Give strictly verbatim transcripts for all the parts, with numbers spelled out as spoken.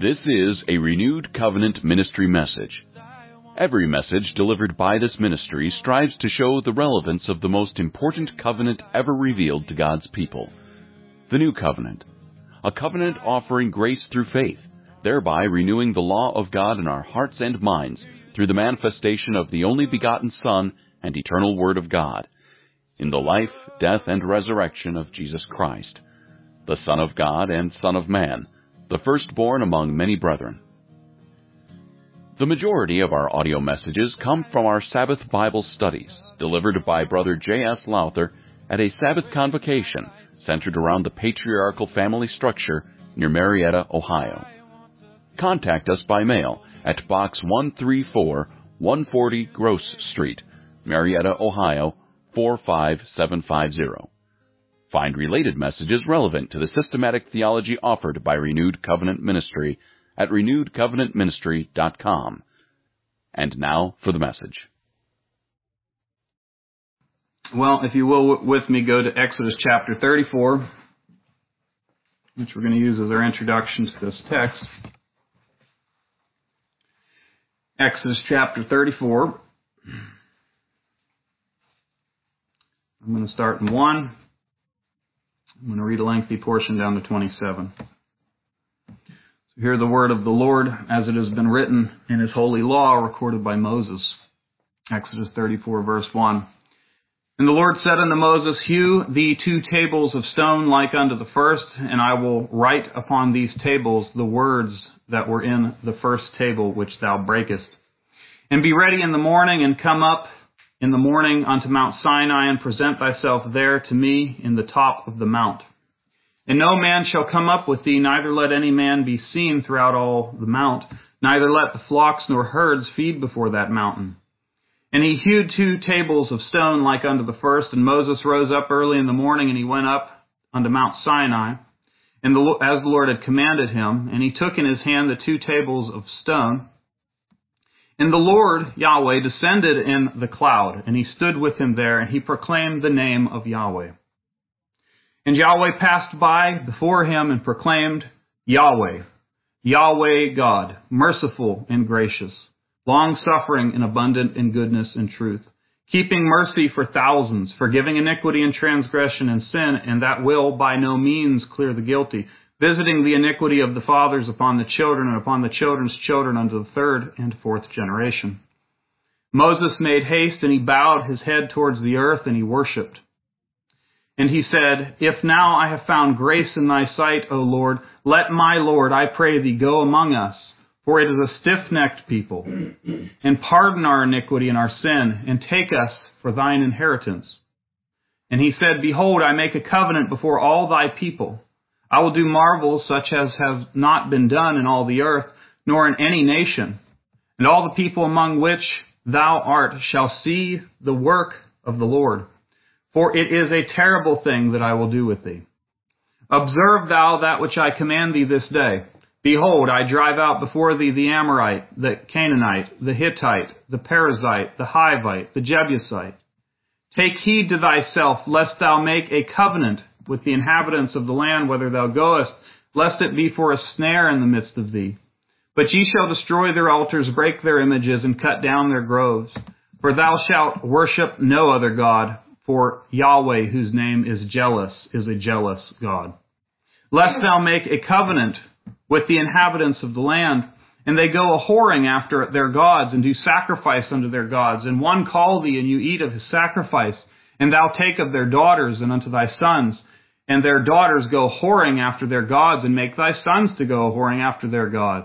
This is a Renewed Covenant Ministry message. Every message delivered by this ministry strives to show the relevance of the most important covenant ever revealed to God's people, the New Covenant, a covenant offering grace through faith, thereby renewing the law of God in our hearts and minds through the manifestation of the only begotten Son and eternal Word of God, in the life, death, and resurrection of Jesus Christ, the Son of God and Son of Man, the firstborn among many brethren. The majority of our audio messages come from our Sabbath Bible studies, delivered by Brother J S Lowther at a Sabbath convocation centered around the patriarchal family structure near Marietta, Ohio. Contact us by mail at Box one three four, one forty Gross Street, Marietta, Ohio, four five seven five zero. Find related messages relevant to the systematic theology offered by Renewed Covenant Ministry at renewed covenant ministry dot com. And now for the message. Well, if you will, with me, go to Exodus chapter thirty-four, which we're going to use as our introduction to this text. Exodus chapter thirty-four. I'm going to start in one. I'm going to read a lengthy portion down to twenty-seven. So hear the word of the Lord as it has been written in His holy law recorded by Moses. Exodus thirty-four, verse one. And the Lord said unto Moses, Hew thee two tables of stone like unto the first, and I will write upon these tables the words that were in the first table which thou breakest. And be ready in the morning, and come up in the morning unto Mount Sinai, and present thyself there to me in the top of the mount. And no man shall come up with thee, neither let any man be seen throughout all the mount, neither let the flocks nor herds feed before that mountain. And he hewed two tables of stone like unto the first, and Moses rose up early in the morning, and he went up unto Mount Sinai, and the, as the Lord had commanded him, and he took in his hand the two tables of stone. And the Lord, Yahweh, descended in the cloud, and he stood with him there, and he proclaimed the name of Yahweh. And Yahweh passed by before him and proclaimed, Yahweh, Yahweh God, merciful and gracious, long-suffering and abundant in goodness and truth, keeping mercy for thousands, forgiving iniquity and transgression and sin, and that will by no means clear the guilty, visiting the iniquity of the fathers upon the children and upon the children's children unto the third and fourth generation. Moses made haste, and he bowed his head towards the earth, and he worshipped. And he said, If now I have found grace in thy sight, O Lord, let my Lord, I pray thee, go among us, for it is a stiff-necked people, and pardon our iniquity and our sin, and take us for thine inheritance. And he said, Behold, I make a covenant before all thy people. I will do marvels such as have not been done in all the earth, nor in any nation. And all the people among which thou art shall see the work of the Lord. For it is a terrible thing that I will do with thee. Observe thou that which I command thee this day. Behold, I drive out before thee the Amorite, the Canaanite, the Hittite, the Perizzite, the Hivite, the Jebusite. Take heed to thyself, lest thou make a covenant with the inhabitants of the land whither thou goest, lest it be for a snare in the midst of thee. But ye shall destroy their altars, break their images, and cut down their groves. For thou shalt worship no other God, for Yahweh, whose name is jealous, is a jealous God. Lest thou make a covenant with the inhabitants of the land, and they go a-whoring after their gods, and do sacrifice unto their gods, and one call thee, and you eat of his sacrifice, and thou take of their daughters and unto thy sons, and their daughters go whoring after their gods, and make thy sons to go whoring after their gods.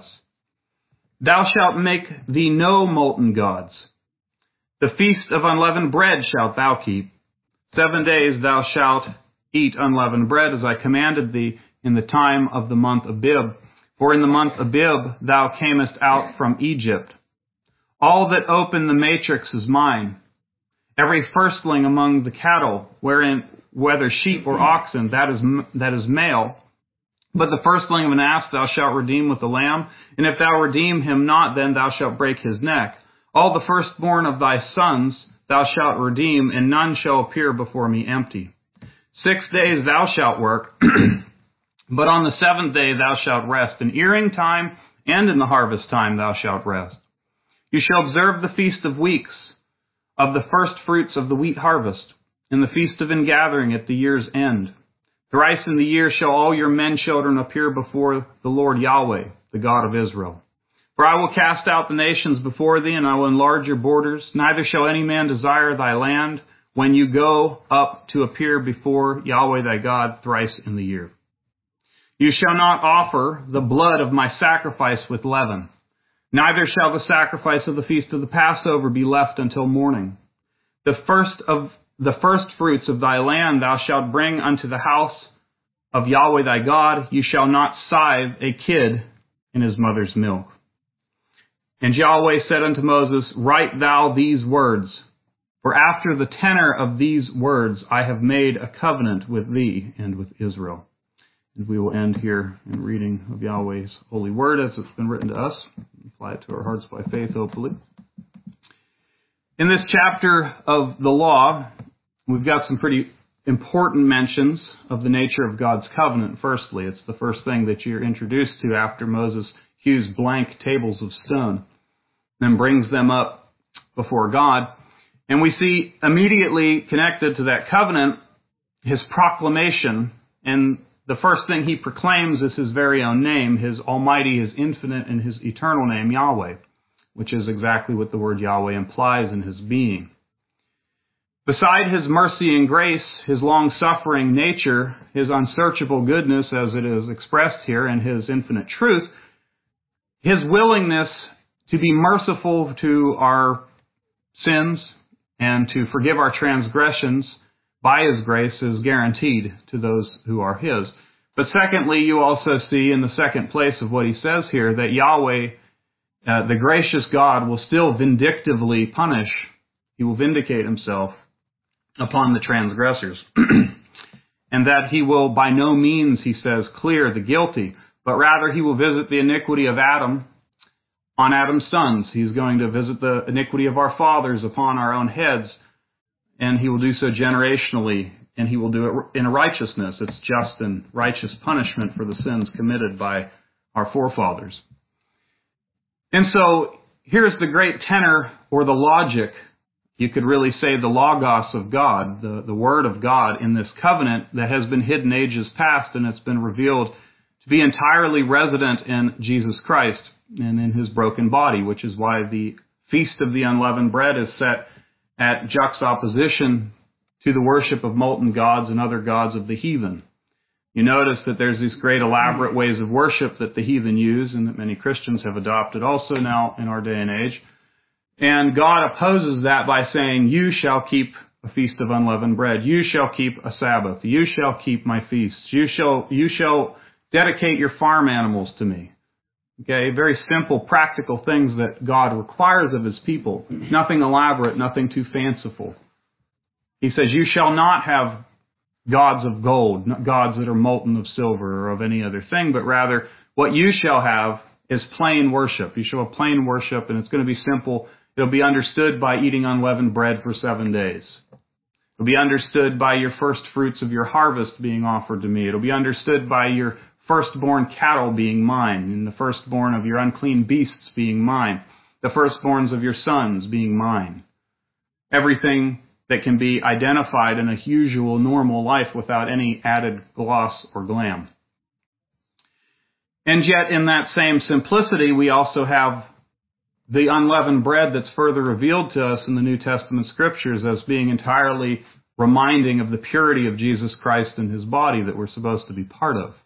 Thou shalt make thee no molten gods. The feast of unleavened bread shalt thou keep. Seven days thou shalt eat unleavened bread, as I commanded thee in the time of the month Abib. For in the month Abib thou camest out from Egypt. All that open the matrix is mine. Every firstling among the cattle, wherein whether sheep or oxen, that is that is male. But the firstling of an ass thou shalt redeem with the lamb, and if thou redeem him not, then thou shalt break his neck. All the firstborn of thy sons thou shalt redeem, and none shall appear before me empty. Six days thou shalt work, but on the seventh day thou shalt rest, an earing time and in the harvest time thou shalt rest. You shall observe the feast of weeks, of the first fruits of the wheat harvest, and the feast of ingathering at the year's end. Thrice in the year shall all your men children appear before the Lord Yahweh, the God of Israel. For I will cast out the nations before thee, and I will enlarge your borders. Neither shall any man desire thy land when you go up to appear before Yahweh thy God thrice in the year. You shall not offer the blood of my sacrifice with leaven. Neither shall the sacrifice of the feast of the Passover be left until morning. The first of the first fruits of thy land thou shalt bring unto the house of Yahweh thy God. You shall not sithe a kid in his mother's milk. And Yahweh said unto Moses, Write thou these words, for after the tenor of these words I have made a covenant with thee and with Israel. And we will end here in reading of Yahweh's holy word as it's been written to us. Apply it to our hearts by faith, hopefully. In this chapter of the law, we've got some pretty important mentions of the nature of God's covenant. Firstly, it's the first thing that you're introduced to after Moses hews blank tables of stone, then brings them up before God. And we see immediately connected to that covenant his proclamation, and the first thing he proclaims is his very own name, his almighty, his infinite, and his eternal name, Yahweh, which is exactly what the word Yahweh implies in his being. Beside his mercy and grace, his long-suffering nature, his unsearchable goodness as it is expressed here, and his infinite truth, his willingness to be merciful to our sins and to forgive our transgressions by his grace is guaranteed to those who are his. But secondly, you also see in the second place of what he says here that Yahweh, uh, the gracious God, will still vindictively punish. He will vindicate himself upon the transgressors. And that he will by no means, he says, clear the guilty, but rather he will visit the iniquity of Adam on Adam's sons. He's going to visit the iniquity of our fathers upon our own heads, and he will do so generationally, and he will do it in righteousness. It's just and righteous punishment for the sins committed by our forefathers. And so here's the great tenor, or the logic, you could really say the logos of God, the, the word of God in this covenant that has been hidden ages past, and it's been revealed to be entirely resident in Jesus Christ and in his broken body, which is why the Feast of the Unleavened Bread is set at juxtaposition to the worship of molten gods and other gods of the heathen. You notice that there's these great elaborate ways of worship that the heathen use and that many Christians have adopted also now in our day and age. And God opposes that by saying, you shall keep a feast of unleavened bread. You shall keep a Sabbath. You shall keep my feasts. You shall, you shall dedicate your farm animals to me. Okay, very simple, practical things that God requires of his people. Nothing elaborate, nothing too fanciful. He says, you shall not have gods of gold, gods that are molten of silver or of any other thing, but rather what you shall have is plain worship. You shall have plain worship, and it's going to be simple. It'll be understood by eating unleavened bread for seven days. It'll be understood by your first fruits of your harvest being offered to me. It'll be understood by your firstborn cattle being mine, and the firstborn of your unclean beasts being mine, the firstborns of your sons being mine. Everything that can be identified in a usual, normal life without any added gloss or glam. And yet, in that same simplicity, we also have the unleavened bread that's further revealed to us in the New Testament Scriptures as being entirely reminding of the purity of Jesus Christ and his body that we're supposed to be part of.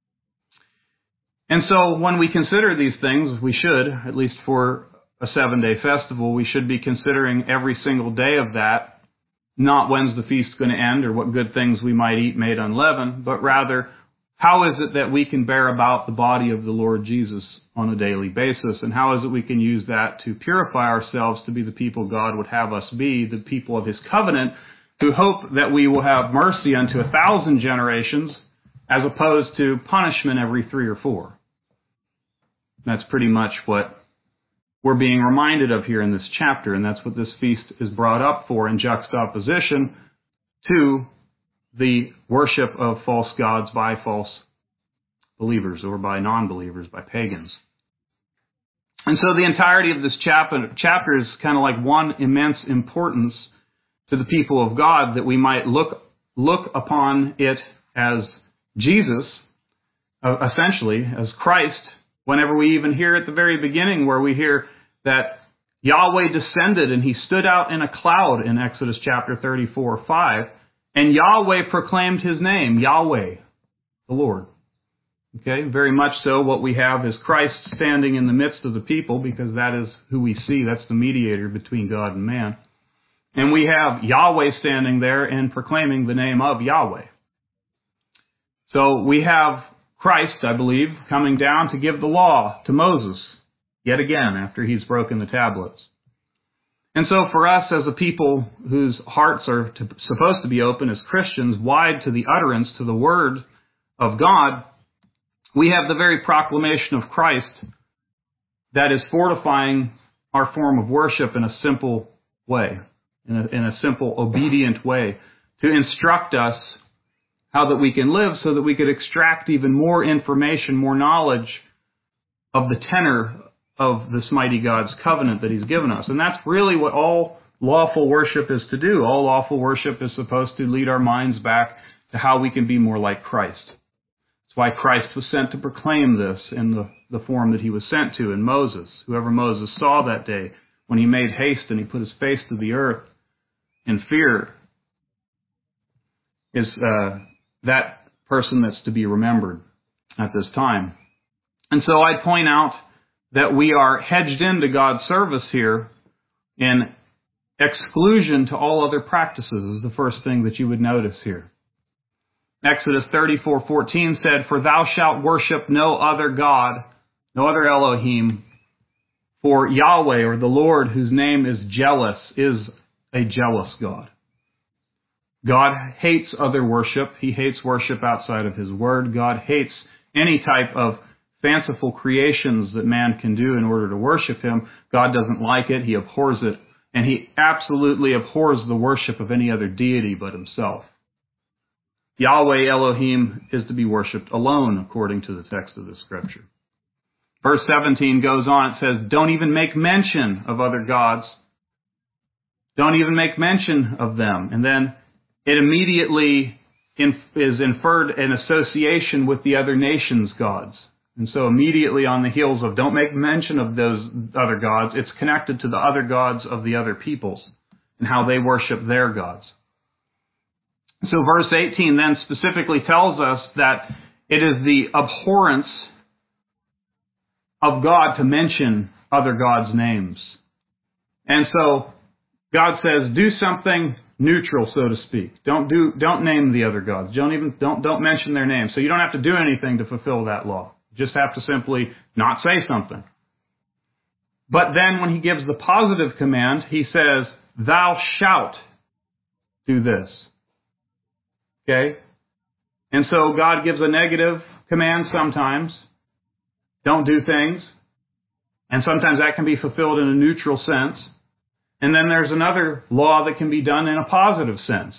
And so when we consider these things, we should, at least for a seven-day festival, we should be considering every single day of that, not when's the feast going to end or what good things we might eat made unleavened, but rather, how is it that we can bear about the body of the Lord Jesus on a daily basis, and how is it we can use that to purify ourselves to be the people God would have us be, the people of his covenant, who hope that we will have mercy unto a thousand generations, as opposed to punishment every three or four. That's pretty much what we're being reminded of here in this chapter, and that's what this feast is brought up for in juxtaposition to the worship of false gods by false believers or by non-believers, by pagans. And so the entirety of this chapter, chapter is kind of like one immense importance to the people of God, that we might look look upon it as Jesus, uh, essentially, as Christ, whenever we even hear at the very beginning where we hear that Yahweh descended and he stood out in a cloud in Exodus chapter thirty-four, five, and Yahweh proclaimed his name, Yahweh, the Lord. Okay, very much so what we have is Christ standing in the midst of the people, because that is who we see. That's the mediator between God and man. And we have Yahweh standing there and proclaiming the name of Yahweh. So we have Christ, I believe, coming down to give the law to Moses, yet again, after he's broken the tablets. And so for us as a people whose hearts are to, supposed to be open as Christians, wide to the utterance, to the Word of God, we have the very proclamation of Christ that is fortifying our form of worship in a simple way, in a, in a simple, obedient way, to instruct us how that we can live so that we could extract even more information, more knowledge of the tenor of this mighty God's covenant that He's given us. And that's really what all lawful worship is to do. All lawful worship is supposed to lead our minds back to how we can be more like Christ. That's why Christ was sent to proclaim this in the, the form that He was sent to in Moses. Whoever Moses saw that day when he made haste and he put his face to the earth in fear is uh, that person that's to be remembered at this time. And so I point out that we are hedged into God's service here in exclusion to all other practices is the first thing that you would notice here. Exodus thirty-four fourteen said, "For thou shalt worship no other God, no other Elohim, for Yahweh, or the Lord, whose name is jealous, is a jealous God." God hates other worship. He hates worship outside of His Word. God hates any type of fanciful creations that man can do in order to worship Him. God doesn't like it. He abhors it. And He absolutely abhors the worship of any other deity but Himself. Yahweh Elohim is to be worshipped alone, according to the text of the Scripture. Verse seventeen goes on. It says, "Don't even make mention of other gods. Don't even make mention of them." And then it immediately is inferred an association with the other nations' gods. And so immediately on the heels of don't make mention of those other gods, it's connected to the other gods of the other peoples and how they worship their gods. So verse eighteen then specifically tells us that it is the abhorrence of God to mention other gods' names. And so God says, do something neutral, so to speak. Don't do, don't name the other gods. Don't even, don't, don't mention their names. So you don't have to do anything to fulfill that law. You just have to simply not say something. But then when He gives the positive command, He says, "Thou shalt do this." Okay? And so God gives a negative command sometimes. Don't do things. And sometimes that can be fulfilled in a neutral sense. And then there's another law that can be done in a positive sense.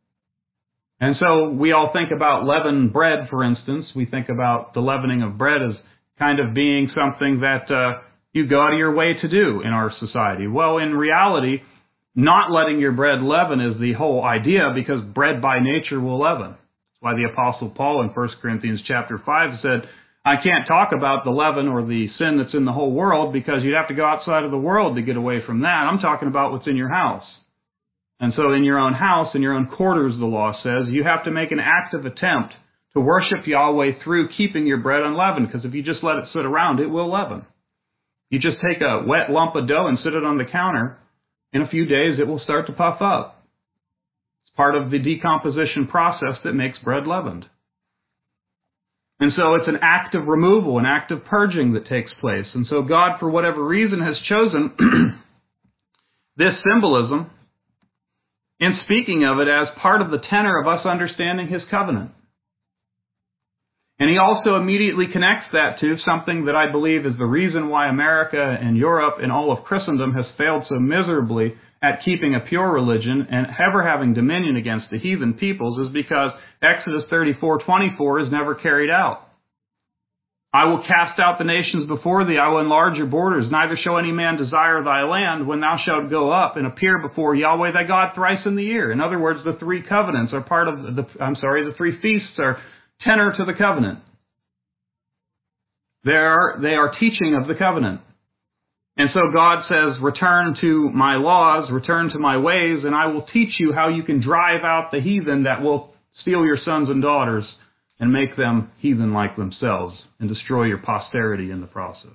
And so we all think about leavened bread, for instance. We think about the leavening of bread as kind of being something that uh, you go out of your way to do in our society. Well, in reality, not letting your bread leaven is the whole idea, because bread by nature will leaven. That's why the Apostle Paul in First Corinthians chapter five said, "I can't talk about the leaven or the sin that's in the whole world, because you'd have to go outside of the world to get away from that. I'm talking about what's in your house." And so in your own house, in your own quarters, the law says, you have to make an active attempt to worship Yahweh through keeping your bread unleavened, because if you just let it sit around, it will leaven. You just take a wet lump of dough and sit it on the counter, in a few days it will start to puff up. It's part of the decomposition process that makes bread leavened. And so it's an act of removal, an act of purging that takes place. And so God, for whatever reason, has chosen this symbolism in speaking of it as part of the tenor of us understanding His covenant. And He also immediately connects that to something that I believe is the reason why America and Europe and all of Christendom has failed so miserably at keeping a pure religion and ever having dominion against the heathen peoples, is because Exodus thirty-four twenty-four is never carried out. I will cast out the nations before thee. I will enlarge your borders. Neither shall any man desire thy land when thou shalt go up and appear before Yahweh thy God thrice in the year. In other words, the three covenants are part of the, I'm sorry, the three feasts are tenor to the covenant. They are, they are teaching of the covenant. And so God says, return to my laws, return to my ways, and I will teach you how you can drive out the heathen that will steal your sons and daughters and make them heathen like themselves and destroy your posterity in the process.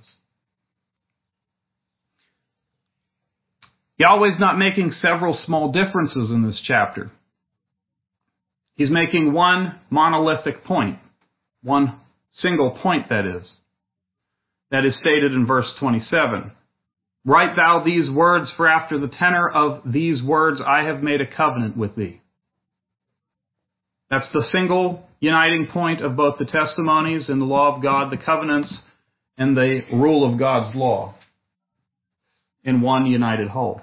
Yahweh's not making several small differences in this chapter. He's making one monolithic point, one single point that is, that is stated in verse twenty-seven. Write thou these words, for after the tenor of these words I have made a covenant with thee. That's the single uniting point of both the testimonies and the law of God, the covenants, and the rule of God's law in one united whole.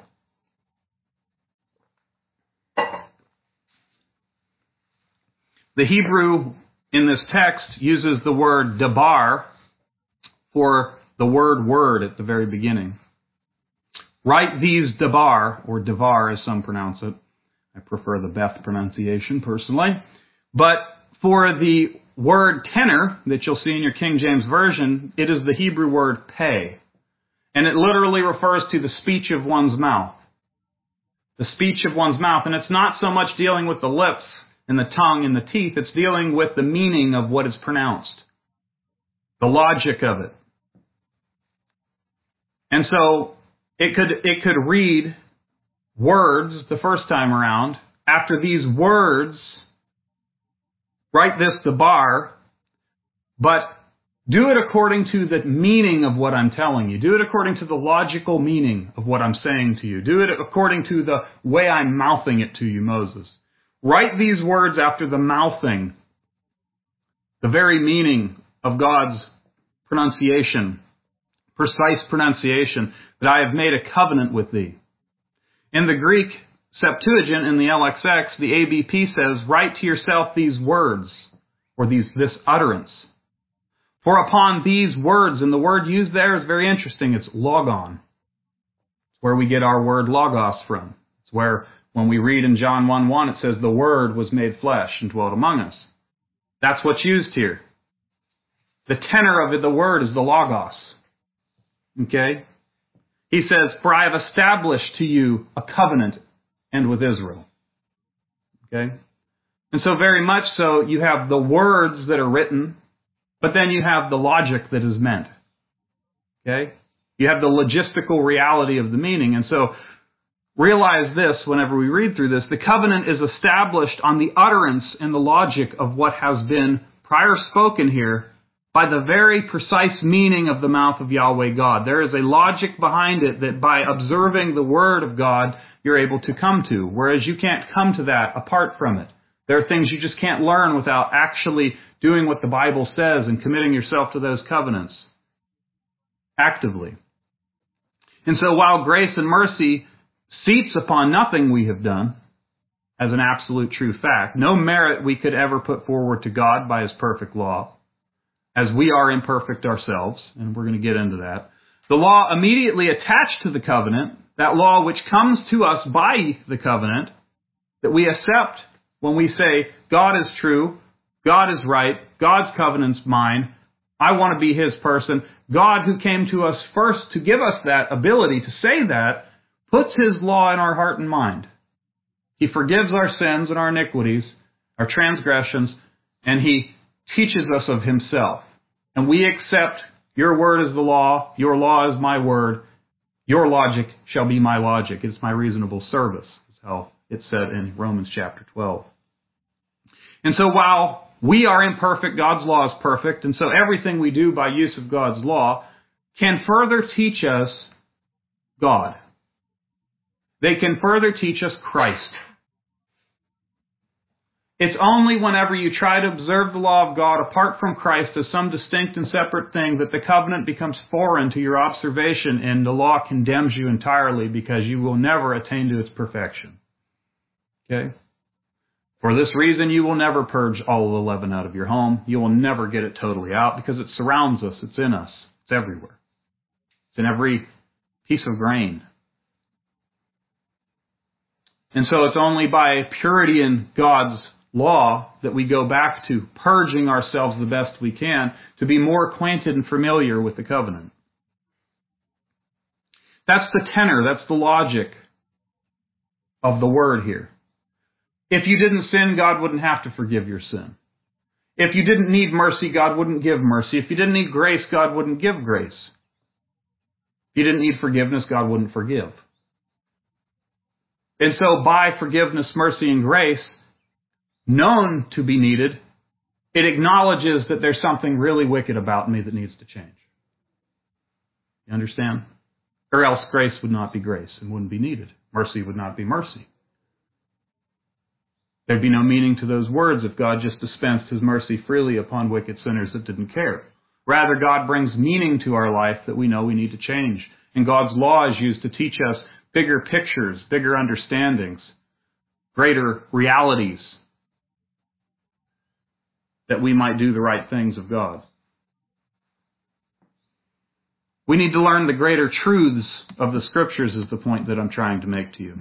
The Hebrew in this text uses the word dabar for the word word at the very beginning. Write these dabar, or davar as some pronounce it. I prefer the Beth pronunciation personally. But for the word tenor that you'll see in your King James Version, it is the Hebrew word peh. And it literally refers to the speech of one's mouth. The speech of one's mouth. And it's not so much dealing with the lips and the tongue and the teeth. It's dealing with the meaning of what is pronounced. The logic of it. And so it could, it could read words the first time around. After these words, write this dabar, but do it according to the meaning of what I'm telling you. Do it according to the logical meaning of what I'm saying to you. Do it according to the way I'm mouthing it to you, Moses. Write these words after the mouthing, the very meaning of God's pronunciation, precise pronunciation, that I have made a covenant with thee. In the Greek Septuagint, in the L X X, the A B P says, write to yourself these words, or these this utterance. For upon these words, and the word used there is very interesting, it's logon. It's where we get our word logos from. It's where, when we read in John one one, it says, the Word was made flesh and dwelt among us. That's what's used here. The tenor of it, the word is the logos. Okay? He says, for I have established to you a covenant and with Israel. Okay? And so very much so, you have the words that are written, but then you have the logic that is meant. Okay? You have the logistical reality of the meaning. And so, realize this whenever we read through this, the covenant is established on the utterance and the logic of what has been prior spoken here by the very precise meaning of the mouth of Yahweh God. There is a logic behind it that by observing the Word of God, you're able to come to, whereas you can't come to that apart from it. There are things you just can't learn without actually doing what the Bible says and committing yourself to those covenants actively. And so while grace and mercy seats upon nothing we have done as an absolute true fact, no merit we could ever put forward to God by His perfect law, as we are imperfect ourselves, and we're going to get into that. The law immediately attached to the covenant, that law which comes to us by the covenant, that we accept when we say, God is true, God is right, God's covenant's mine, I want to be His person. God, who came to us first to give us that ability to say that, puts His law in our heart and mind. He forgives our sins and our iniquities, our transgressions, and He teaches us of Himself. And we accept, your word is the law, your law is my word, your logic shall be my logic. It's my reasonable service, is how it's said in Romans chapter twelve. And so while we are imperfect, God's law is perfect, and so everything we do by use of God's law can further teach us God. They can further teach us Christ. It's only whenever you try to observe the law of God apart from Christ as some distinct and separate thing that the covenant becomes foreign to your observation and the law condemns you entirely because you will never attain to its perfection. Okay? For this reason, you will never purge all of the leaven out of your home. You will never get it totally out because it surrounds us. It's in us. It's everywhere. It's in every piece of grain. And so it's only by purity in God's law that we go back to purging ourselves the best we can to be more acquainted and familiar with the covenant. That's the tenor, that's the logic of the word here. If you didn't sin, God wouldn't have to forgive your sin. If you didn't need mercy, God wouldn't give mercy. If you didn't need grace, God wouldn't give grace. If you didn't need forgiveness, God wouldn't forgive. And so by forgiveness, mercy, and grace, known to be needed, it acknowledges that there's something really wicked about me that needs to change. You understand? Or else grace would not be grace and wouldn't be needed. Mercy would not be mercy. There'd be no meaning to those words if God just dispensed His mercy freely upon wicked sinners that didn't care. Rather, God brings meaning to our life that we know we need to change. And God's law is used to teach us bigger pictures, bigger understandings, greater realities, that we might do the right things of God. We need to learn the greater truths of the Scriptures is the point that I'm trying to make to you.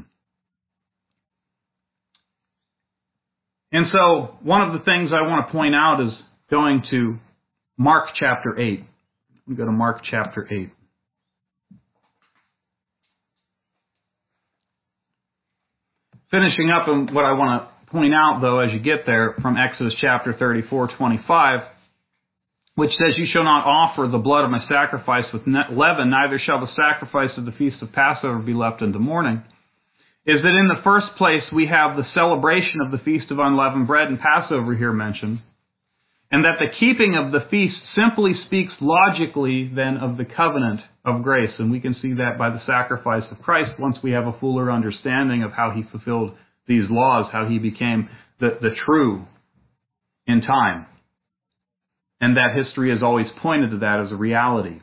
And so, one of the things I want to point out is going to Mark chapter eight. We go to Mark chapter eight. Finishing up on what I want to point out, though, as you get there, from Exodus chapter thirty-four, twenty-five, which says, "You shall not offer the blood of my sacrifice with leaven, neither shall the sacrifice of the feast of Passover be left unto morning," is that in the first place we have the celebration of the Feast of Unleavened Bread and Passover here mentioned, and that the keeping of the feast simply speaks logically then of the covenant of grace. And we can see that by the sacrifice of Christ once we have a fuller understanding of how He fulfilled these laws, how He became the, the true in time. And that history has always pointed to that as a reality.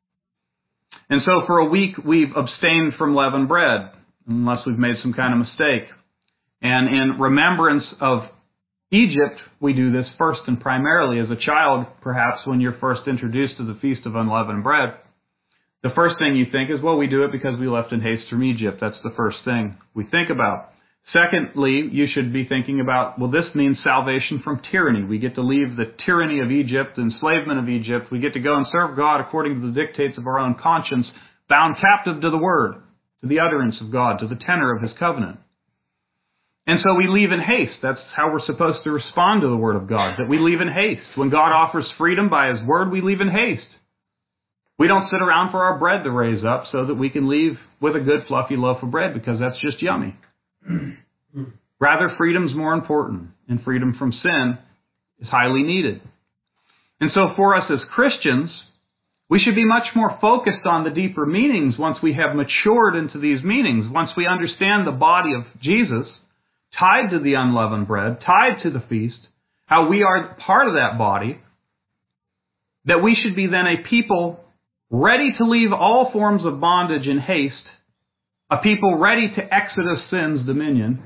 And so for a week we've abstained from leavened bread, unless we've made some kind of mistake. And in remembrance of Egypt, we do this first and primarily. As a child, perhaps, when you're first introduced to the Feast of Unleavened Bread, the first thing you think is, well, we do it because we left in haste from Egypt. That's the first thing we think about. Secondly, you should be thinking about, well, this means salvation from tyranny. We get to leave the tyranny of Egypt, the enslavement of Egypt. We get to go and serve God according to the dictates of our own conscience, bound captive to the Word, to the utterance of God, to the tenor of His covenant. And so we leave in haste. That's how we're supposed to respond to the Word of God, that we leave in haste. When God offers freedom by His Word, we leave in haste. We don't sit around for our bread to raise up so that we can leave with a good fluffy loaf of bread, because that's just yummy. Rather, freedom's more important, and freedom from sin is highly needed. And so for us as Christians, we should be much more focused on the deeper meanings once we have matured into these meanings, once we understand the body of Jesus, tied to the unleavened bread, tied to the feast, how we are part of that body, that we should be then a people ready to leave all forms of bondage in haste, a people ready to exodus sin's dominion,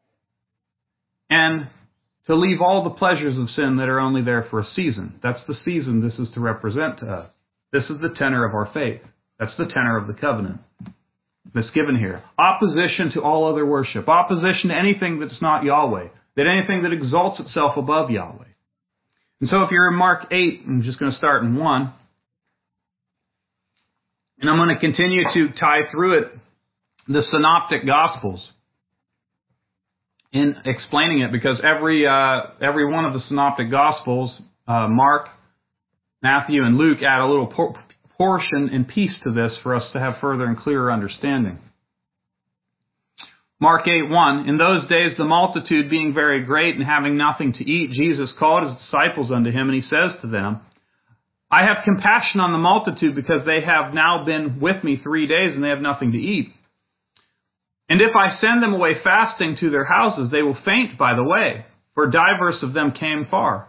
and to leave all the pleasures of sin that are only there for a season. That's the season this is to represent to us. This is the tenor of our faith. That's the tenor of the covenant that's given here. Opposition to all other worship. Opposition to anything that's not Yahweh. That anything that exalts itself above Yahweh. And so if you're in Mark eight, I'm just going to start in one. And I'm going to continue to tie through it the Synoptic Gospels in explaining it, because every uh, every one of the Synoptic Gospels, uh, Mark, Matthew, and Luke, add a little por- portion and piece to this for us to have further and clearer understanding. Mark eight one, "In those days the multitude being very great and having nothing to eat, Jesus called His disciples unto Him, and He says to them, I have compassion on the multitude, because they have now been with me three days, and they have nothing to eat. And if I send them away fasting to their houses, they will faint by the way, for divers of them came far.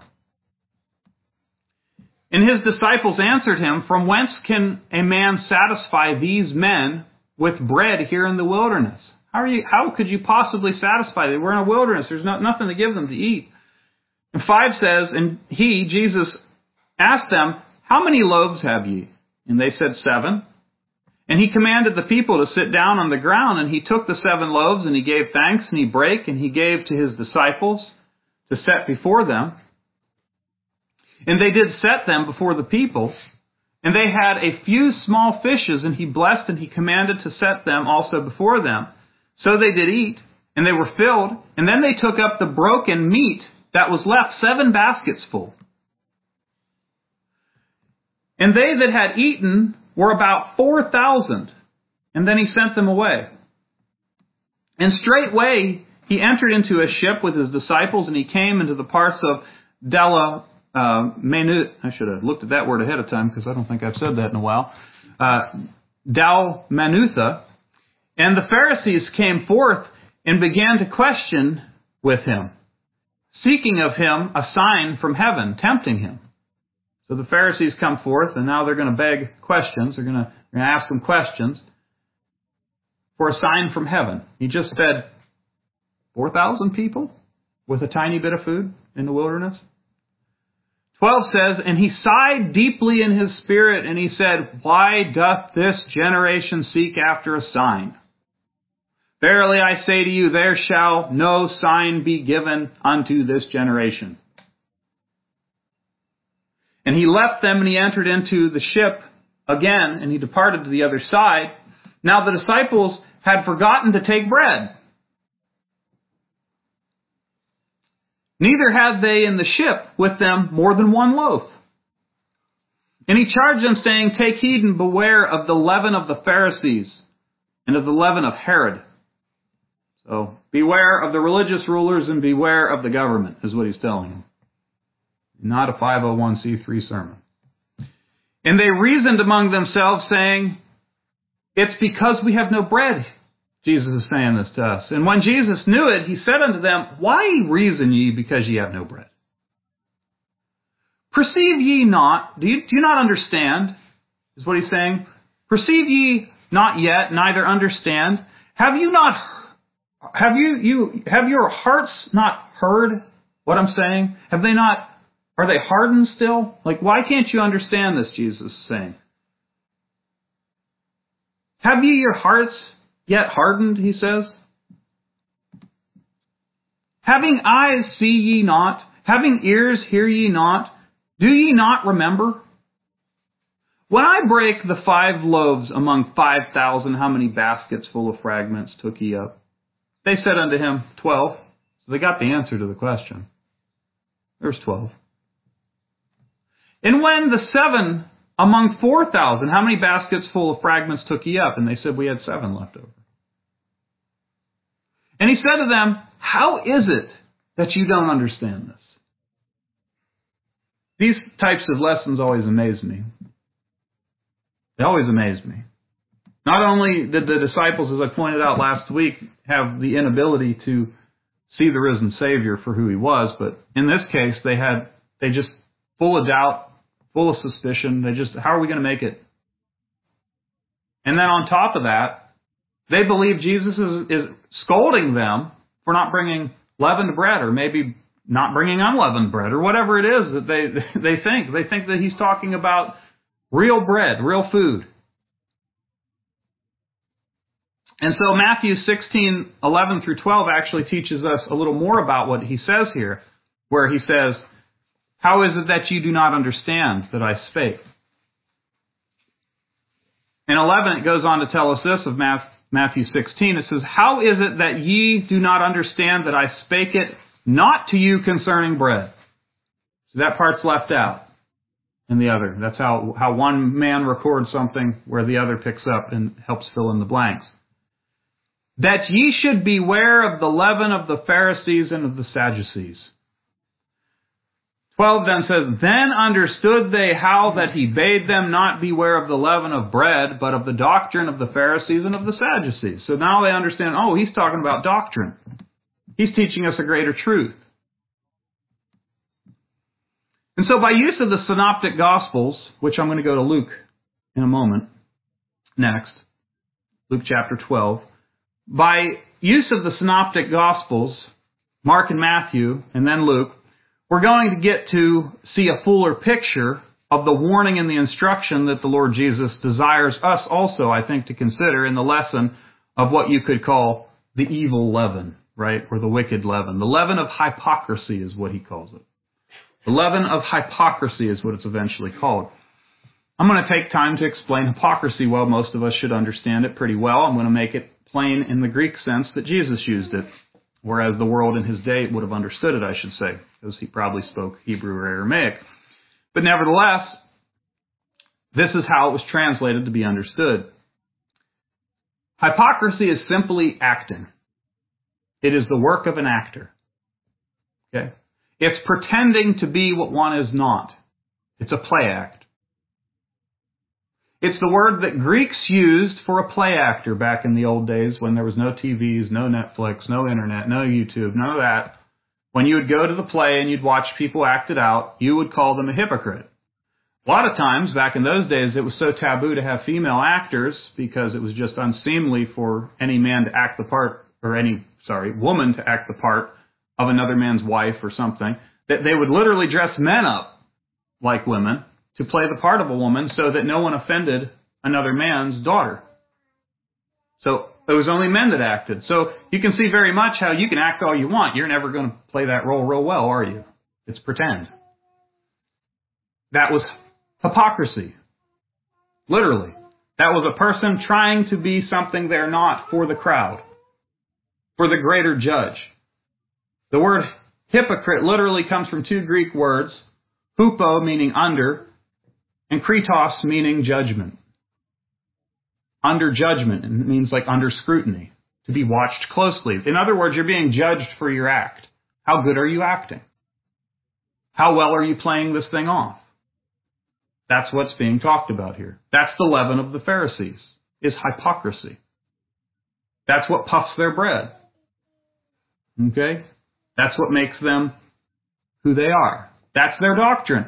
And His disciples answered Him, From whence can a man satisfy these men with bread here in the wilderness? How are you? How could you possibly satisfy them? We're in a wilderness. There's not, nothing to give them to eat. And five says, and he, Jesus, asked them, how many loaves have ye? And they said, seven. And he commanded the people to sit down on the ground, and he took the seven loaves, and he gave thanks, and he brake, and he gave to his disciples to set before them. And they did set them before the people. And they had a few small fishes, and he blessed, and he commanded to set them also before them. So they did eat, and they were filled. And then they took up the broken meat that was left, seven baskets full. And they that had eaten were about four thousand. And then he sent them away. And straightway he entered into a ship with his disciples, and he came into the parts of Dela uh, Menut. I should have looked at that word ahead of time, because I don't think I've said that in a while. Uh, Dalmanutha. And the Pharisees came forth and began to question with him, seeking of him a sign from heaven, tempting him. So the Pharisees come forth, and now they're going to beg questions. They're going to, they're going to ask him questions for a sign from heaven. He just fed four thousand people with a tiny bit of food in the wilderness. twelve says, and he sighed deeply in his spirit, and he said, why doth this generation seek after a sign? Verily I say to you, there shall no sign be given unto this generation. And he left them, and he entered into the ship again, and he departed to the other side. Now the disciples had forgotten to take bread. Neither had they in the ship with them more than one loaf. And he charged them, saying, take heed and beware of the leaven of the Pharisees and of the leaven of Herod. So beware of the religious rulers and beware of the government, is what he's telling them. Not a five oh one c three sermon. And they reasoned among themselves, saying, it's because we have no bread. Jesus is saying this to us. And when Jesus knew it, he said unto them, why reason ye because ye have no bread? Perceive ye not, do you, do you not understand, is what he's saying. Perceive ye not yet, neither understand. Have you not, have you, you, have your hearts not heard what I'm saying? Have they not, are they hardened still? Like, why can't you understand this, Jesus is saying? Have ye your hearts yet hardened, he says? Having eyes see ye not, having ears hear ye not, do ye not remember? When I break the five loaves among five thousand, how many baskets full of fragments took ye up? They said unto him, twelve. So they got the answer to the question. There's twelve. And when the seven among four thousand, how many baskets full of fragments took ye up? And they said, we had seven left over. And he said to them, how is it that you don't understand this? These types of lessons always amaze me. They always amaze me. Not only did the disciples, as I pointed out last week, have the inability to see the risen Savior for who he was, but in this case, they had, they just full of doubt, full of suspicion. They just, how are we going to make it? And then on top of that, they believe Jesus is, is scolding them for not bringing leavened bread, or maybe not bringing unleavened bread, or whatever it is that they they think. They think that he's talking about real bread, real food. And so Matthew sixteen, eleven through twelve actually teaches us a little more about what he says here, where he says, how is it that you do not understand that I spake? In eleven, it goes on to tell us this of Matthew sixteen. It says, how is it that ye do not understand that I spake it not to you concerning bread? So that part's left out in the other. That's how, how one man records something where the other picks up and helps fill in the blanks. That ye should beware of the leaven of the Pharisees and of the Sadducees. twelve then says, then understood they how that he bade them not beware of the leaven of bread, but of the doctrine of the Pharisees and of the Sadducees. So now they understand, oh, he's talking about doctrine. He's teaching us a greater truth. And so by use of the Synoptic Gospels, which I'm going to go to Luke in a moment, next, Luke chapter twelve, by use of the Synoptic Gospels, Mark and Matthew, and then Luke, we're going to get to see a fuller picture of the warning and the instruction that the Lord Jesus desires us also, I think, to consider in the lesson of what you could call the evil leaven, right? Or the wicked leaven. The leaven of hypocrisy is what he calls it. The leaven of hypocrisy is what it's eventually called. I'm going to take time to explain hypocrisy. Well, most of us should understand it pretty well. I'm going to make it plain in the Greek sense that Jesus used it, whereas the world in his day would have understood it, I should say, because he probably spoke Hebrew or Aramaic. But nevertheless, this is how it was translated to be understood. Hypocrisy is simply acting. It is the work of an actor. Okay? It's pretending to be what one is not. It's a play act. It's the word that Greeks used for a play actor back in the old days when there was no T Vs, no Netflix, no internet, no YouTube, none of that. When you would go to the play and you'd watch people act it out, you would call them a hypocrite. A lot of times, back in those days, it was so taboo to have female actors because it was just unseemly for any man to act the part, or any, sorry, woman to act the part of another man's wife or something, that they would literally dress men up like women to play the part of a woman so that no one offended another man's daughter. So it was only men that acted. So you can see very much how you can act all you want. You're never going to play that role real well, are you? It's pretend. That was hypocrisy. Literally. That was a person trying to be something they're not for the crowd, for the greater judge. The word hypocrite literally comes from two Greek words, hupo meaning under, and kritos meaning judgment. Under judgment, and it means like under scrutiny, to be watched closely. In other words, you're being judged for your act. How good are you acting? How well are you playing this thing off? That's what's being talked about here. That's the leaven of the Pharisees, is hypocrisy. That's what puffs their bread. Okay? That's what makes them who they are. That's their doctrine.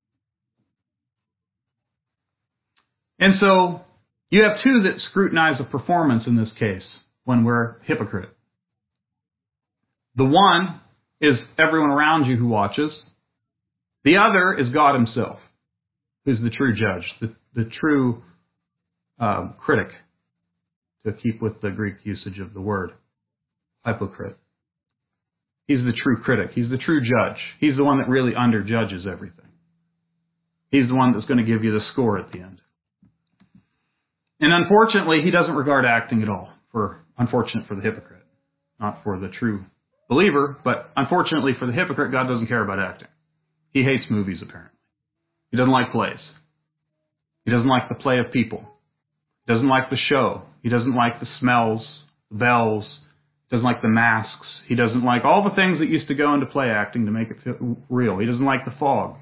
And so, you have two that scrutinize a performance in this case when we're hypocrite. The one is everyone around you who watches. The other is God himself, who's the true judge, the, the true um, critic, to keep with the Greek usage of the word, hypocrite. He's the true critic. He's the true judge. He's the one that really underjudges everything. He's the one that's going to give you the score at the end. And unfortunately, he doesn't regard acting at all. For unfortunate for the hypocrite. Not for the true believer, but unfortunately for the hypocrite, God doesn't care about acting. He hates movies, apparently. He doesn't like plays. He doesn't like the play of people. He doesn't like the show. He doesn't like the smells, the bells. He doesn't like the masks. He doesn't like all the things that used to go into play acting to make it feel real. He doesn't like the fog.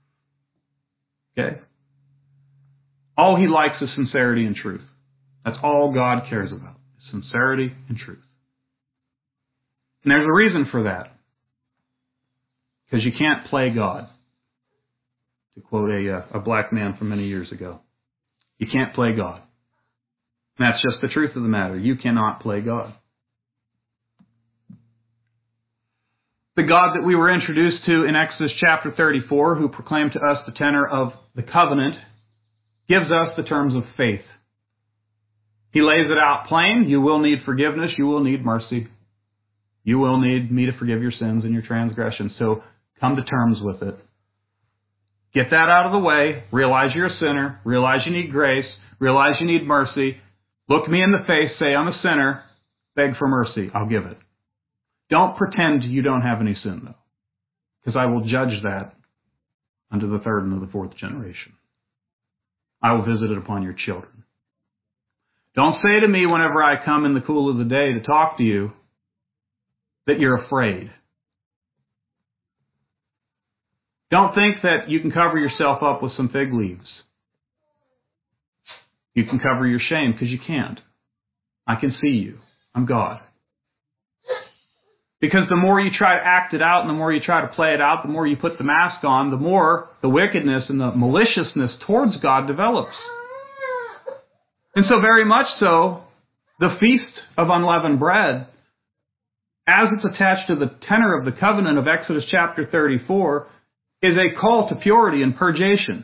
Okay? All he likes is sincerity and truth. That's all God cares about, is sincerity and truth. And there's a reason for that. Because you can't play God. To quote a, a black man from many years ago. You can't play God. And that's just the truth of the matter. You cannot play God. The God that we were introduced to in Exodus chapter thirty-four, who proclaimed to us the tenor of the covenant, gives us the terms of faith. He lays it out plain. You will need forgiveness. You will need mercy. You will need me to forgive your sins and your transgressions. So come to terms with it. Get that out of the way. Realize you're a sinner. Realize you need grace. Realize you need mercy. Look me in the face. Say, I'm a sinner. Beg for mercy. I'll give it. Don't pretend you don't have any sin, though. Because I will judge that unto the third and the fourth generation. I will visit it upon your children. Don't say to me whenever I come in the cool of the day to talk to you that you're afraid. Don't think that you can cover yourself up with some fig leaves. You can cover your shame because you can't. I can see you. I'm God. Because the more you try to act it out and the more you try to play it out, the more you put the mask on, the more the wickedness and the maliciousness towards God develops. And so very much so, The Feast of Unleavened Bread, as it's attached to the tenor of the covenant of Exodus chapter thirty-four, is a call to purity and purgation.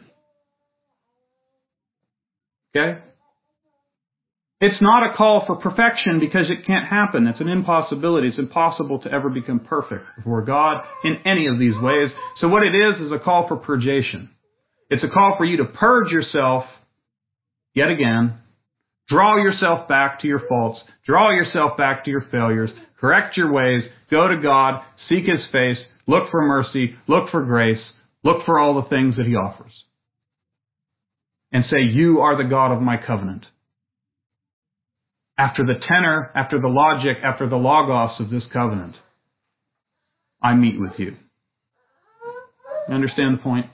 Okay? It's not a call for perfection because it can't happen. It's an impossibility. It's impossible to ever become perfect before God in any of these ways. So what it is is a call for purgation. It's a call for you to purge yourself yet again, draw yourself back to your faults, draw yourself back to your failures, correct your ways, go to God, seek His face, look for mercy, look for grace, look for all the things that He offers. And say, you are the God of my covenant. After the tenor, after the logic, after the logos of this covenant, I meet with you. You understand the point?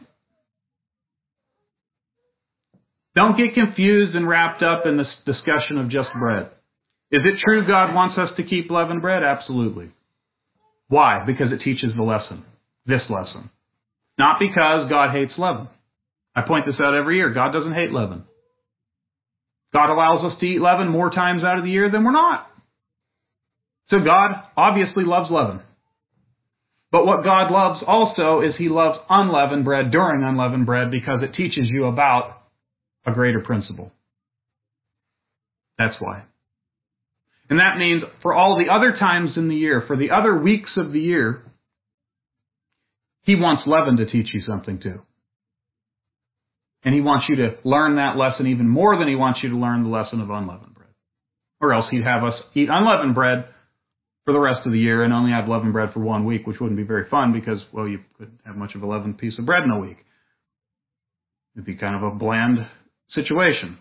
Don't get confused and wrapped up in this discussion of just bread. Is it true God wants us to keep leavened bread? Absolutely. Why? Because it teaches the lesson. This lesson. Not because God hates leaven. I point this out every year. God doesn't hate leaven. God allows us to eat leaven more times out of the year than we're not. So God obviously loves leaven. But what God loves also is He loves unleavened bread during unleavened bread because it teaches you about a greater principle. That's why. And that means for all the other times in the year, for the other weeks of the year, He wants leaven to teach you something too. And He wants you to learn that lesson even more than He wants you to learn the lesson of unleavened bread. Or else He'd have us eat unleavened bread for the rest of the year and only have leavened bread for one week, which wouldn't be very fun because, well, you couldn't have much of a leavened piece of bread in a week. It'd be kind of a bland situation.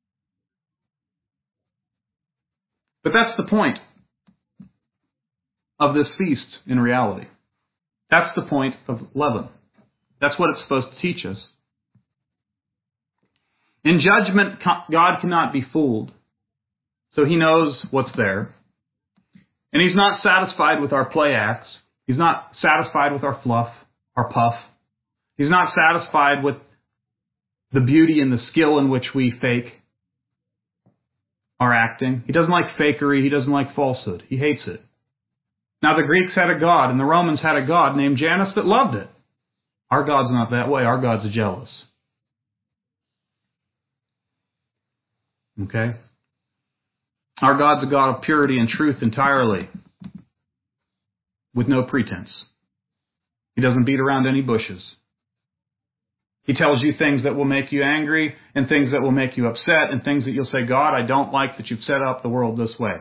But that's the point of this feast in reality. That's the point of leaven. That's what it's supposed to teach us. In judgment, God cannot be fooled. So He knows what's there. And He's not satisfied with our play acts. He's not satisfied with our fluff, our puff. He's not satisfied with the beauty and the skill in which we fake our acting. He doesn't like fakery. He doesn't like falsehood. He hates it. Now, the Greeks had a god, and the Romans had a god named Janus that loved it. Our God's not that way. Our God's jealous. Okay? Our God's a God of purity and truth entirely, with no pretense. He doesn't beat around any bushes. He tells you things that will make you angry and things that will make you upset and things that you'll say, God, I don't like that you've set up the world this way.